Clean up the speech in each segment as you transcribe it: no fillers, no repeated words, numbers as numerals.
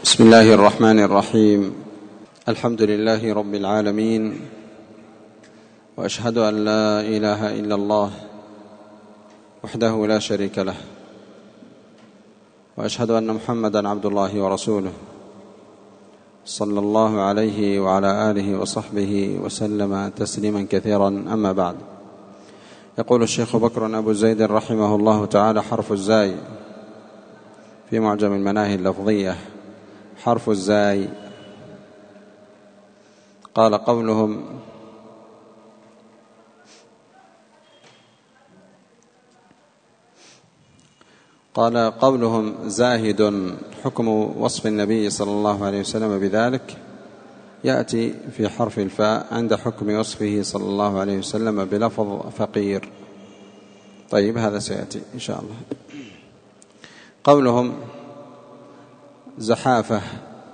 بسم الله الرحمن الرحيم. الحمد لله رب العالمين، وأشهد أن لا إله إلا الله وحده لا شريك له، وأشهد أن محمدًا عبد الله ورسوله، صلى الله عليه وعلى آله وصحبه وسلم تسليما كثيرا. أما بعد، يقول الشيخ بكر أبو زيد رحمه الله تعالى: حرف الزاي في معجم المناهي اللفظية. حرف الزاي. قال قولهم زاهد حكم وصف النبي صلى الله عليه وسلم بذلك يأتي في حرف الفاء عند حكم وصفه صلى الله عليه وسلم بلفظ فقير. طيب، هذا سيأتي إن شاء الله. قولهم زحافة: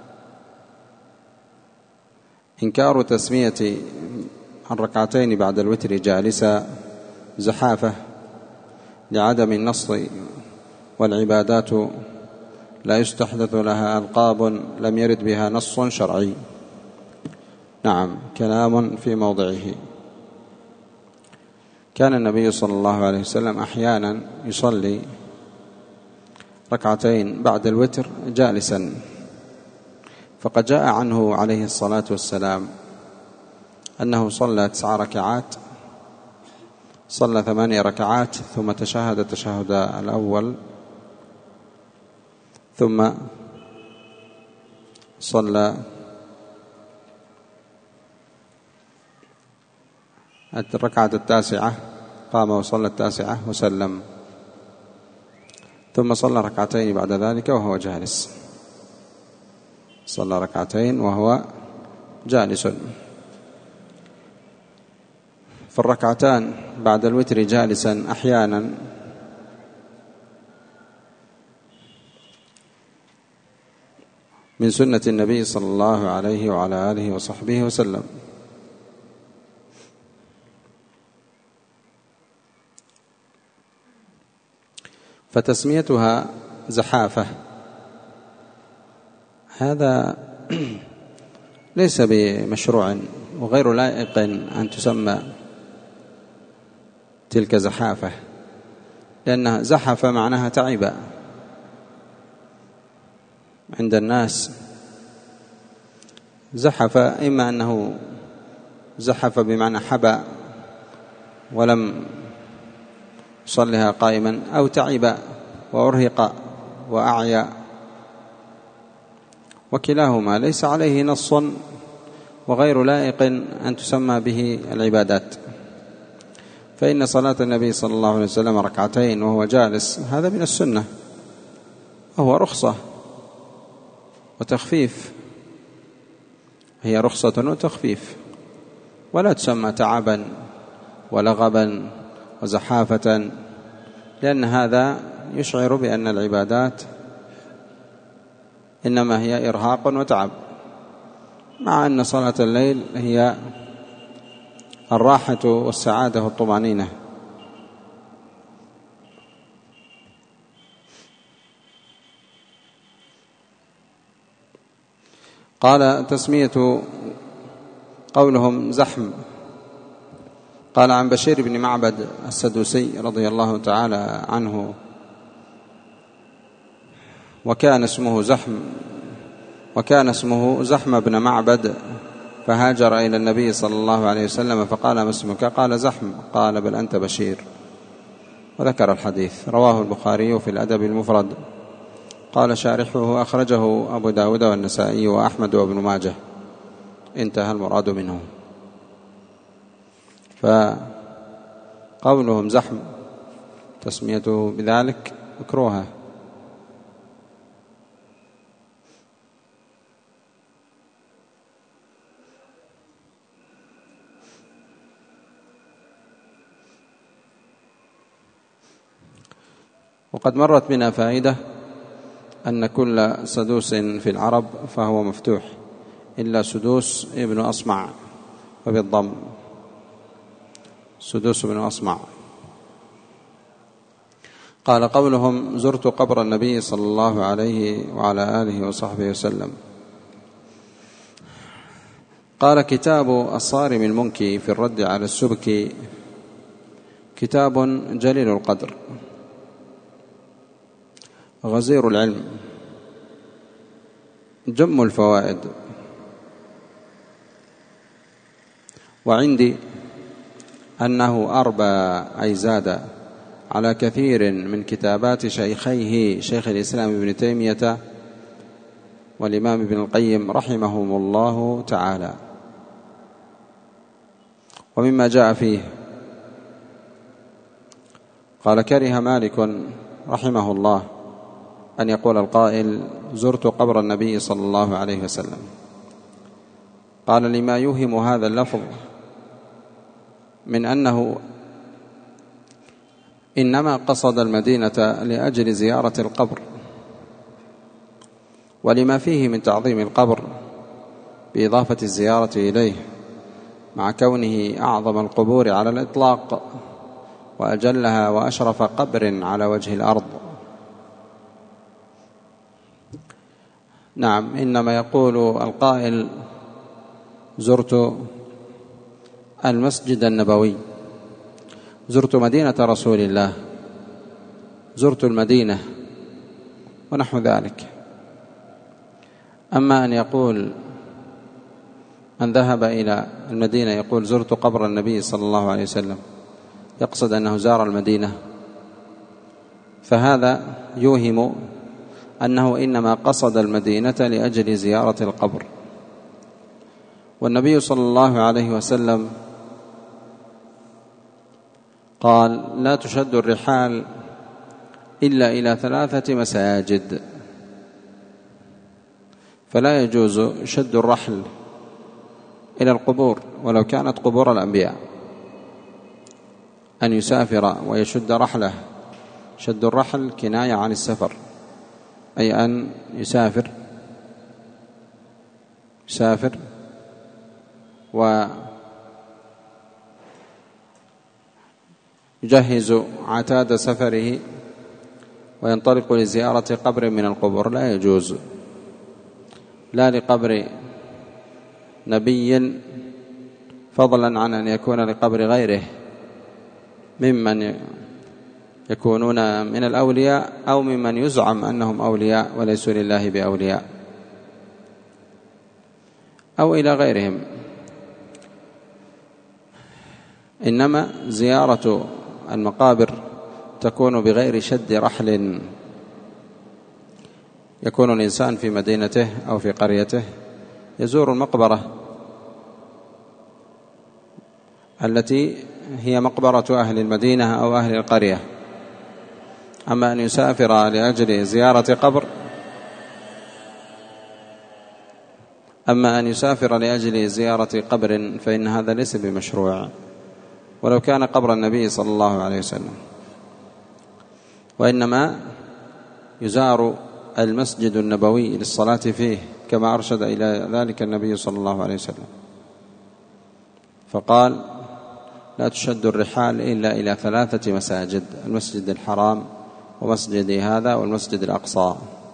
إنكار تسمية الركعتين بعد الوتر جالسا زحافة لعدم النص، والعبادات لا يستحدث لها ألقاب لم يرد بها نص شرعي. نعم، كلام في موضعه. كان النبي صلى الله عليه وسلم أحيانا يصلي ركعتين بعد الوتر جالسا، فقد جاء عنه عليه الصلاة والسلام أنه صلى 9 ركعات، صلى 8 ركعات ثم تشهد التشهد الأول، ثم صلى الركعة 9، قام وصلى 9 وسلم، ثم صلى ركعتين بعد ذلك وهو جالس. صلى ركعتين وهو جالس. فالركعتان بعد الوتر جالسا أحيانا من سنة النبي صلى الله عليه وعلى آله وصحبه وسلم. فتسميتها زحافة هذا ليس بمشروع، وغير لائق أن تسمى تلك زحافة، لأنها زحف معناها تعب عند الناس. زحف إما أنه زحف بمعنى حبى ولم يصلها قائما، أو تعب وأرهق وأعيا، وكلاهما ليس عليه نص، وغير لائق أن تسمى به العبادات. فإن صلاة النبي صلى الله عليه وسلم ركعتين وهو جالس هذا من السنة، وهو رخصة وتخفيف، هي رخصة وتخفيف، ولا تسمى تعبا ولغبا وزحافة، لأن هذا يشعر بأن العبادات إنما هي إرهاق وتعب، مع أن صلاة الليل هي الراحة والسعادة والطمأنينة. قال تسمية قولهم زحم. قال عن بشير بن معبد السدوسي رضي الله تعالى عنه: وكان اسمه زحم بن معبد، فهاجر إلى النبي صلى الله عليه وسلم فقال: ما اسمك؟ قال: زحم. قال: بل أنت بشير. وذكر الحديث. رواه البخاري في الأدب المفرد. قال شارحه: أخرجه أبو داود والنسائي وأحمد وابن ماجه. انتهى المراد منه. فقولهم زحم تسميته بذلك مكروهة. وقد مرت بنا فائدة أن كل سدوس في العرب فهو مفتوح إلا سدوس ابن أصمع، وبالضم سدوس بن أصمع. قال: قولهم: زرت قبر النبي صلى الله عليه وعلى آله وصحبه وسلم. قال: كتاب الصارم المنكي في الرد على السبكي كتاب جليل القدر غزير العلم جم الفوائد، وعندي أنه أربى أي زاد على كثير من كتابات شيخيه شيخ الإسلام ابن تيمية والإمام ابن القيم رحمهم الله تعالى. ومما جاء فيه قال: كره مالك رحمه الله أن يقول القائل: زرت قبر النبي صلى الله عليه وسلم. قال: لما يوهم هذا اللفظ من أنه إنما قصد المدينة لأجل زيارة القبر، ولما فيه من تعظيم القبر بإضافة الزيارة إليه، مع كونه أعظم القبور على الإطلاق وأجلها وأشرف قبر على وجه الأرض. نعم، إنما يقول القائل: زرت المسجد النبوي، زرت مدينة رسول الله، زرت المدينة ونحو ذلك. أما أن يقول من ذهب إلى المدينة يقول: زرت قبر النبي صلى الله عليه وسلم، يقصد أنه زار المدينة، فهذا يوهم أنه إنما قصد المدينة لأجل زيارة القبر. والنبي صلى الله عليه وسلم قال: لا تشد الرحال إلا إلى 3 مساجد، فلا يجوز شد الرحل إلى القبور ولو كانت قبور الأنبياء، أن يسافر ويشد رحله. شد الرحل كناية عن السفر، أي أن يسافر ويجهز عتاد سفره وينطلق لزيارة قبر من القبور. لا يجوز، لا لقبر نبي فضلا عن أن يكون لقبر غيره ممن يكونون من الأولياء أو ممن يزعم أنهم أولياء وليسوا لله بأولياء، أو إلى غيرهم. إنما زيارة المقابر تكون بغير شد رحل، يكون الإنسان في مدينته أو في قريته يزور المقبرة التي هي مقبرة أهل المدينة أو أهل القرية. أما أن يسافر لأجل زيارة قبر فإن هذا ليس بمشروع، ولو كان قبر النبي صلى الله عليه وسلم. وإنما يزار المسجد النبوي للصلاة فيه كما أرشد إلى ذلك النبي صلى الله عليه وسلم، فقال: لا تشد الرحال إلا إلى 3 مساجد: المسجد الحرام ومسجد هذا والمسجد الأقصى.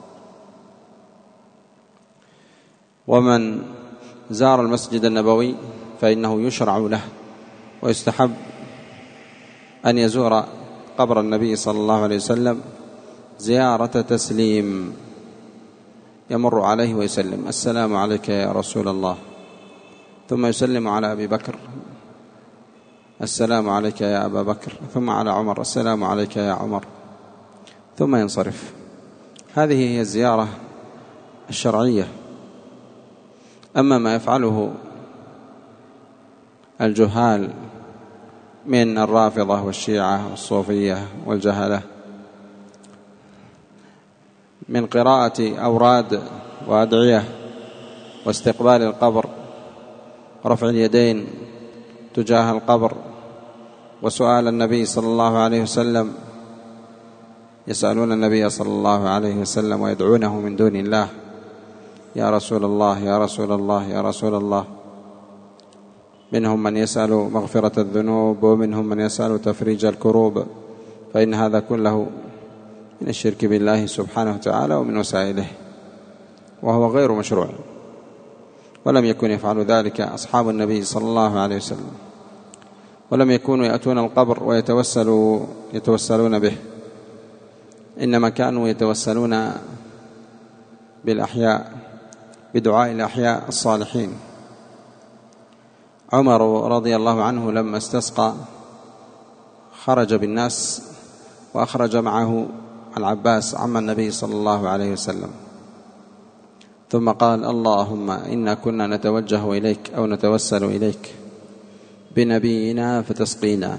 ومن زار المسجد النبوي فإنه يشرع له ويستحب أن يزور قبر النبي صلى الله عليه وسلم زيارة تسليم، يمر عليه ويسلم: السلام عليك يا رسول الله، ثم يسلم على أبي بكر: السلام عليك يا أبا بكر، ثم على عمر: السلام عليك يا عمر، ثم ينصرف. هذه هي الزيارة الشرعية. أما ما يفعله الجهال من الرافضة والشيعة والصوفية والجهلة من قراءة أوراد وأدعية واستقبال القبر، رفع اليدين تجاه القبر، وسؤال النبي صلى الله عليه وسلم، يسألون النبي صلى الله عليه وسلم ويدعونه من دون الله: يا رسول الله يا رسول الله يا رسول الله. منهم من يسأل مغفرة الذنوب، ومنهم من يسأل تفريج الكروب، فإن هذا كله من الشرك بالله سبحانه وتعالى ومن وسائله، وهو غير مشروع، ولم يكن يفعل ذلك أصحاب النبي صلى الله عليه وسلم، ولم يكونوا يأتون القبر ويتوسلون به، إنما كانوا يتوسلون بالأحياء، بدعاء الأحياء الصالحين. عمر رضي الله عنه لما استسقى خرج بالناس وأخرج معه العباس عم النبي صلى الله عليه وسلم، ثم قال: اللهم إنا كنا نتوجه إليك أو نتوسل إليك بنبينا فتسقينا،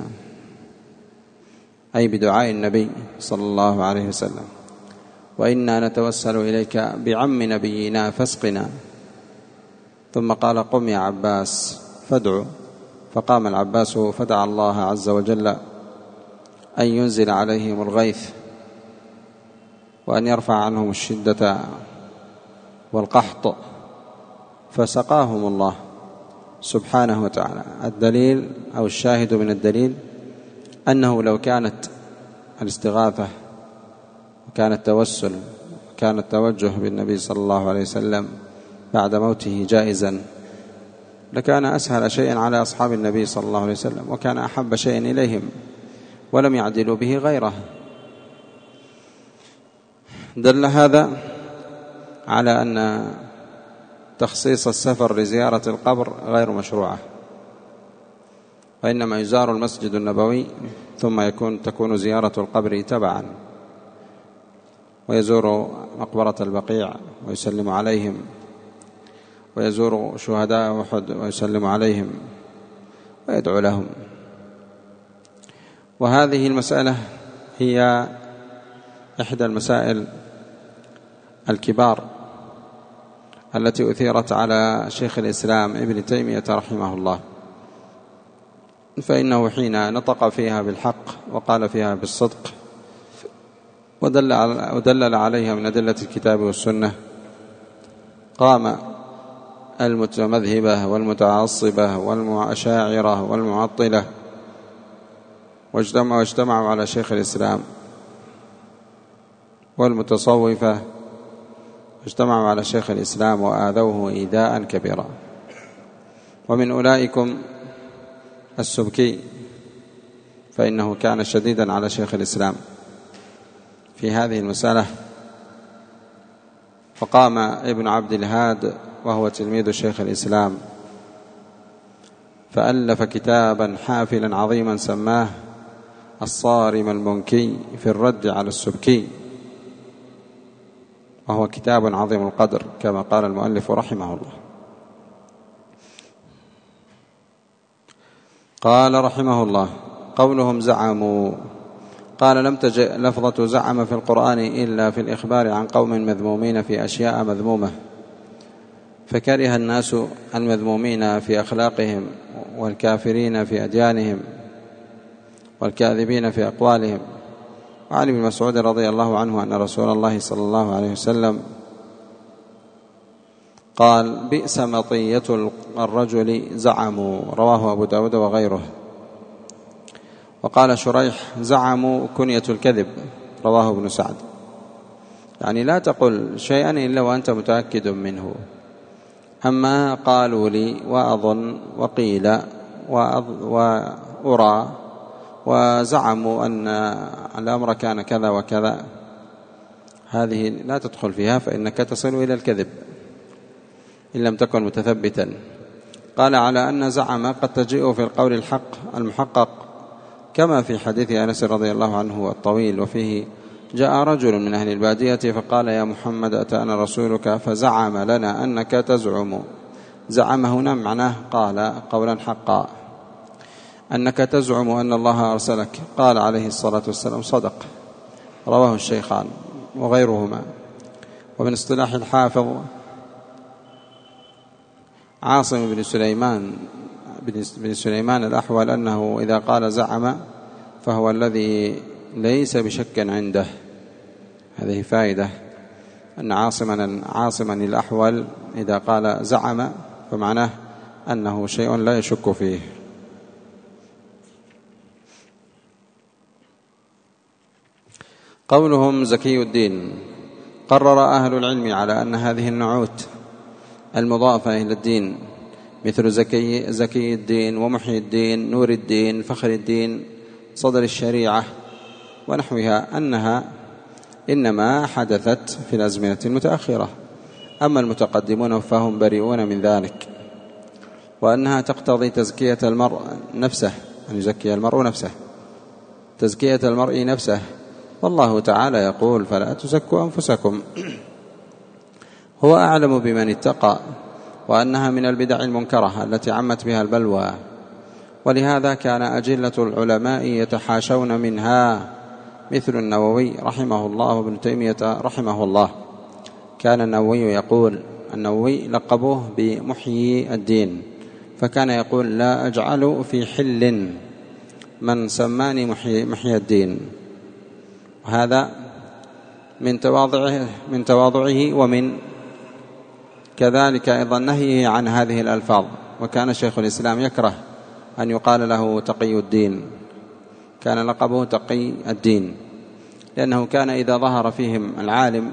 أي بدعاء النبي صلى الله عليه وسلم، وإنا نتوسل إليك بعم نبينا فاسقنا. ثم قال: قم يا عباس فادعو. فقام العباس فدعا الله عز وجل أن ينزل عليهم الغيث، وأن يرفع عنهم الشدة والقحط، فسقاهم الله سبحانه وتعالى. الدليل أو الشاهد من الدليل أنه لو كانت الاستغاثة وكان التوسل وكان التوجه بالنبي صلى الله عليه وسلم بعد موته جائزا، لكان أسهل شيء على أصحاب النبي صلى الله عليه وسلم، وكان أحب شيء إليهم، ولم يعدلوا به غيره. دل هذا على أن تخصيص السفر لزيارة القبر غير مشروعة، وإنما يزار المسجد النبوي ثم تكون زيارة القبر تبعا، ويزور مقبرة البقيع ويسلم عليهم، ويزور شهداء أحد ويسلم عليهم ويدعو لهم. وهذه المسألة هي إحدى المسائل الكبار التي أثيرت على شيخ الإسلام ابن تيمية رحمه الله، فإنه حين نطق فيها بالحق وقال فيها بالصدق ودلل عليها من أدلة الكتاب والسنة، قام المتمذهبة والمتعصبة والأشاعرة والمعطلة واجتمعوا على شيخ الإسلام، والمتصوفة اجتمعوا على شيخ الإسلام وآذوه إيذاء كبيرا. ومن أولئكم السبكي، فإنه كان شديدا على شيخ الإسلام في هذه المسألة، فقام ابن عبد الهاد وهو تلميذ شيخ الإسلام فألف كتابا حافلا عظيما سماه الصارم المنكي في الرد على السبكي، وهو كتاب عظيم القدر كما قال المؤلف رحمه الله. قال رحمه الله: قولهم زعموا، قال: لم تجئ لفظة زعم في القرآن إلا في الإخبار عن قوم مذمومين في أشياء مذمومة، فكره الناس المذمومين في أخلاقهم، والكافرين في أديانهم، والكاذبين في أقوالهم. وعن ابن مسعود رضي الله عنه أن رسول الله صلى الله عليه وسلم قال: بئس مطية الرجل زعموا، رواه أبو داود وغيره. وقال شريح: زعموا كنية الكذب، رواه ابن سعد. يعني لا تقل شيئا إلا وأنت متأكد منه. أما قالوا لي وأظن وقيل وأرى وزعموا أن الأمر كان كذا وكذا، هذه لا تدخل فيها، فإنك تصل إلى الكذب إن لم تكن متثبتا. قال: على أن زعم قد تجيء في القول الحق المحقق، كما في حديث أنس رضي الله عنه الطويل، وفيه: جاء رجل من أهل البادية فقال: يا محمد، أتانا رسولك فزعم لنا أنك تزعم. زعم هنا معناه قال قولا حقا، أنك تزعم أن الله أرسلك. قال عليه الصلاة والسلام: صدق، رواه الشيخان وغيرهما. ومن اصطلاح الحافظ عاصم بن سليمان الأحول أنه إذا قال زعم فهو الذي ليس بشك عنده. هذه فائدة، أن عاصما الأحول إذا قال زعم فمعناه أنه شيء لا يشك فيه. قولهم زكي الدين: قرر أهل العلم على أن هذه النعوت المضافة إلى الدين مثل زكي الدين ومحيي الدين نور الدين فخر الدين صدر الشريعة ونحوها أنها إنما حدثت في الأزمنة المتأخرة، أما المتقدمون فهم بريئون من ذلك، وأنها تقتضي تزكية المرء نفسه، أن يزكي المرء نفسه، تزكية المرء نفسه، والله تعالى يقول: فلا تزكوا أنفسكم هو أعلم بمن اتقى، وأنها من البدع المنكرة التي عمت بها البلوى، ولهذا كان أجلة العلماء يتحاشون منها مثل النووي رحمه الله وابن تيمية رحمه الله. كان النووي يقول، النووي لقبوه بمحيي الدين، فكان يقول: لا أجعل في حل من سماني محيي الدين. وهذا من تواضعه ومن كذلك أيضا نهيه عن هذه الألفاظ. وكان شيخ الإسلام يكره أن يقال له تقي الدين، كان لقبه تقي الدين، لأنه كان إذا ظهر فيهم العالم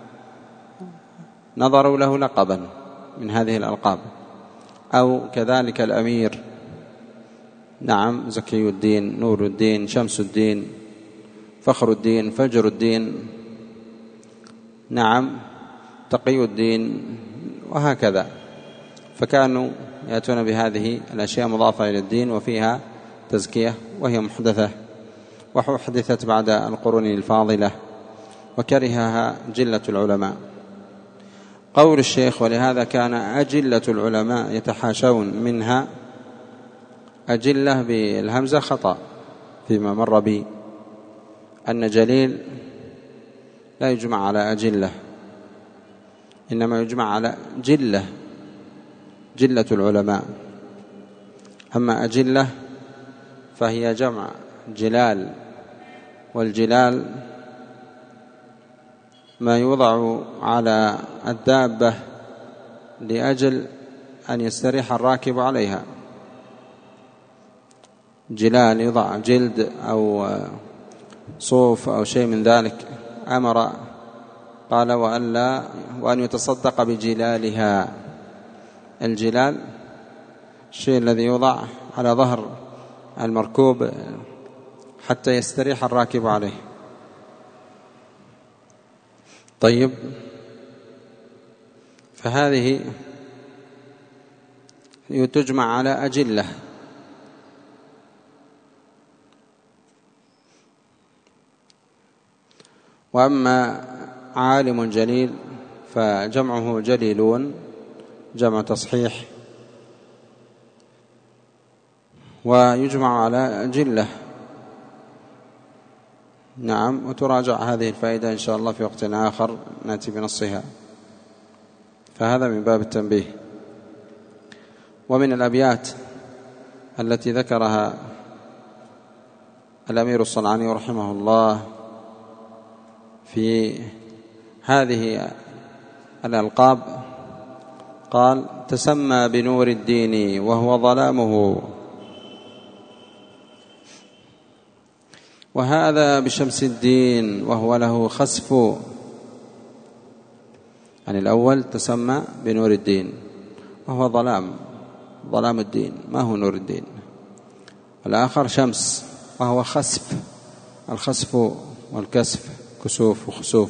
نظروا له لقبا من هذه الألقاب، أو كذلك الأمير، نعم، زكي الدين نور الدين شمس الدين فخر الدين فجر الدين، نعم، تقي الدين، وهكذا. فكانوا يأتون بهذه الأشياء مضافة إلى الدين وفيها تزكية، وهي محدثة وحدثت بعد القرون الفاضلة وكرهها جلة العلماء. قول الشيخ: ولهذا كان أجلة العلماء يتحاشون منها، أجلة بالهمزة خطأ فيما مر بي، أن جليل لا يجمع على أجلة، إنما يجمع على جلة العلماء. أما أجلة فهي جمع جلال، والجلال ما يوضع على الدابة لأجل أن يستريح الراكب عليها. جلال يضع جلد أو صوف أو شيء من ذلك. أمر قال: وأن يتصدق بجلالها. الجلال الشيء الذي يوضع على ظهر المركوب حتى يستريح الراكب عليه. طيب، فهذه تجمع على أجلة. وأما عالم جليل فجمعه جليلون، جمع تصحيح، ويجمع على جلة. نعم، وتراجع هذه الفائدة إن شاء الله في وقت آخر نأتي بنصها، فهذا من باب التنبيه. ومن الأبيات التي ذكرها الأمير الصنعاني رحمه الله في هذه الألقاب، قال: تسمى بنور الدين وهو ظلامه، وهذا بشمس الدين وهو له خسف. يعني الأول تسمى بنور الدين وهو ظلام الدين، ما هو نور الدين. الآخر شمس وهو خسف، الخسف والكسف، كسوف وخسوف.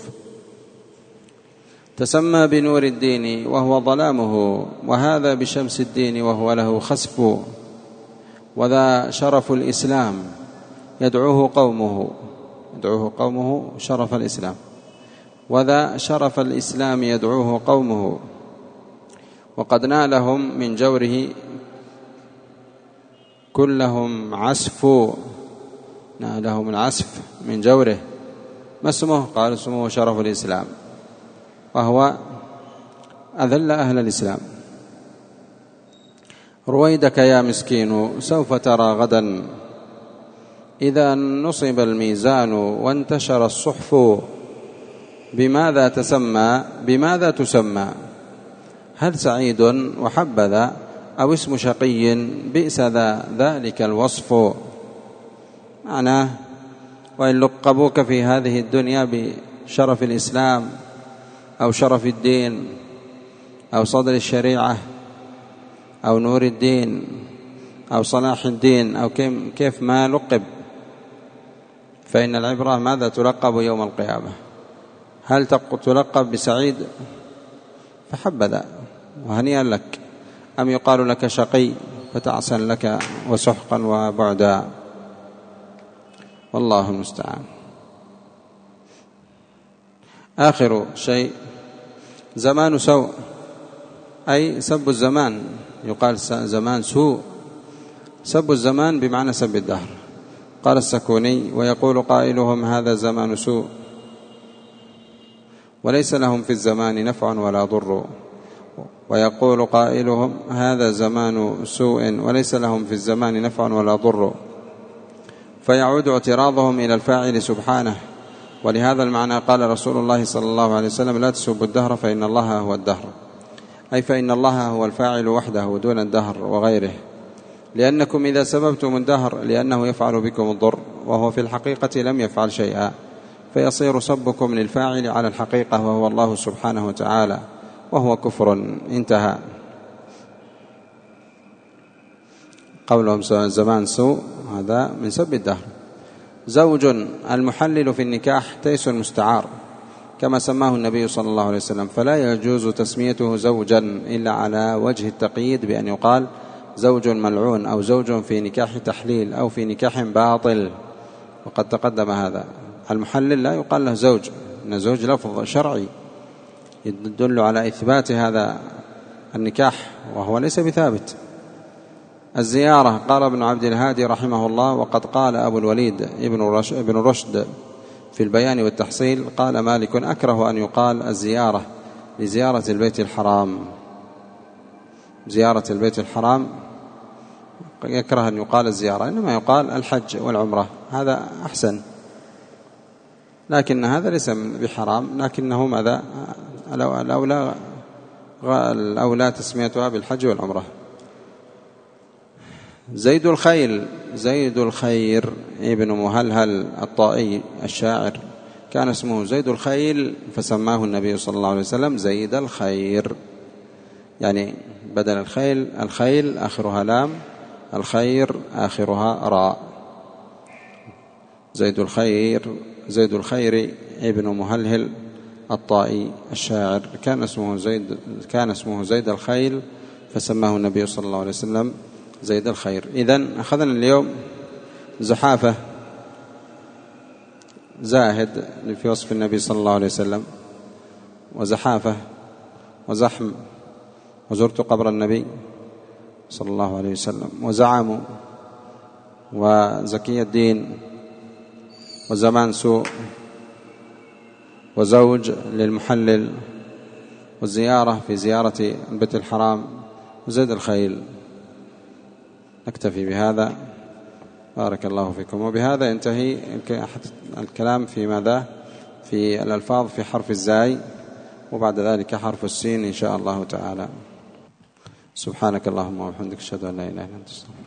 تسمى بنور الدين وهو ظلامه، وهذا بشمس الدين وهو له خسف. وذا شرف الإسلام يدعوه قومه شرف الإسلام، وذا شرف الإسلام يدعوه قومه، وقد نالهم من جوره كلهم عسف. نالهم العسف من جوره. ما اسمه؟ قال: اسمه شرف الإسلام، وهو أذل أهل الإسلام. رويدك يا مسكين سوف ترى غدا، إذا نصب الميزان وانتشر الصحف. بماذا تسمى؟ هل سعيد وحبذا، أو اسم شقي بئس ذلك الوصف؟ معناه وإن لقبوك في هذه الدنيا بشرف الإسلام أو شرف الدين أو صدر الشريعة أو نور الدين أو صلاح الدين أو كيف ما لقب، فإن العبرة ماذا تلقب يوم القيامة. هل تلقب بسعيد فحبذا وهنيئا لك، أم يقال لك شقي فتعسا لك وسحقا وبعدا، والله المستعان. آخر شيء زمان سوء، أي سب الزمان، يقال زمان سوء، سب الزمان بمعنى سب الدهر. قال السكوني: ويقول قائلهم هذا زمان سوء وليس لهم في الزمان نفع ولا ضر، ويقول قائلهم هذا زمان سوء وليس لهم في الزمان نفع ولا ضر، فيعود اعتراضهم إلى الفاعل سبحانه. ولهذا المعنى قال رسول الله صلى الله عليه وسلم: لا تسبوا الدهر فإن الله هو الدهر، أي فإن الله هو الفاعل وحده دون الدهر وغيره، لأنكم إذا سببتم الدهر لأنه يفعل بكم الضر وهو في الحقيقة لم يفعل شيئا، فيصير سبكم للفاعل على الحقيقة وهو الله سبحانه وتعالى، وهو كفر. انتهى. قولهم زمان سوء هذا من سب الدهر. زوج المحلل في النكاح تيس المستعار كما سماه النبي صلى الله عليه وسلم، فلا يجوز تسميته زوجا إلا على وجه التقييد بأن يقال زوج ملعون أو زوج في نكاح تحليل أو في نكاح باطل، وقد تقدم هذا. المحلل لا يقال له زوج، إن زوج لفظ شرعي يدل على إثبات هذا النكاح وهو ليس بثابت. الزيارة قال ابن عبد الهادي رحمه الله: وقد قال أبو الوليد ابن رشد في البيان والتحصيل، قال مالك: أكره أن يقال الزيارة لزيارة البيت الحرام، زيارة البيت الحرام يكره أن يقال الزيارة، إنما يقال الحج والعمرة، هذا أحسن. لكن هذا ليس بحرام، لكنه ماذا الأولى تسميتها بالحج والعمرة. زيد الخير ابن مهلهل الطائي الشاعر كان اسمه زيد الخيل، فسماه النبي صلى الله عليه وسلم زيد الخير، يعني بدل الخيل آخرها لام، الخير آخرها راء. زيد الخير ابن مهلهل الطائي الشاعر كان اسمه زيد الخيل، فسماه النبي صلى الله عليه وسلم زيد الخير. إذن أخذنا اليوم زحافة زاهد في وصف النبي صلى الله عليه وسلم، وزحافة وزحم وزرت قبر النبي صلى الله عليه وسلم، وزعموا وزكي الدين وزمان سوء وزوج للمحلل والزيارة في زيارة البيت الحرام وزيد الخيل. نكتفي بهذا، بارك الله فيكم. وبهذا ينتهي الكلام في ماذا؟ في الألفاظ في حرف الزاي، وبعد ذلك حرف السين إن شاء الله تعالى. سبحانك اللهم وبحمدك، أشهد أن لا إله إلا أنت، استغفرك.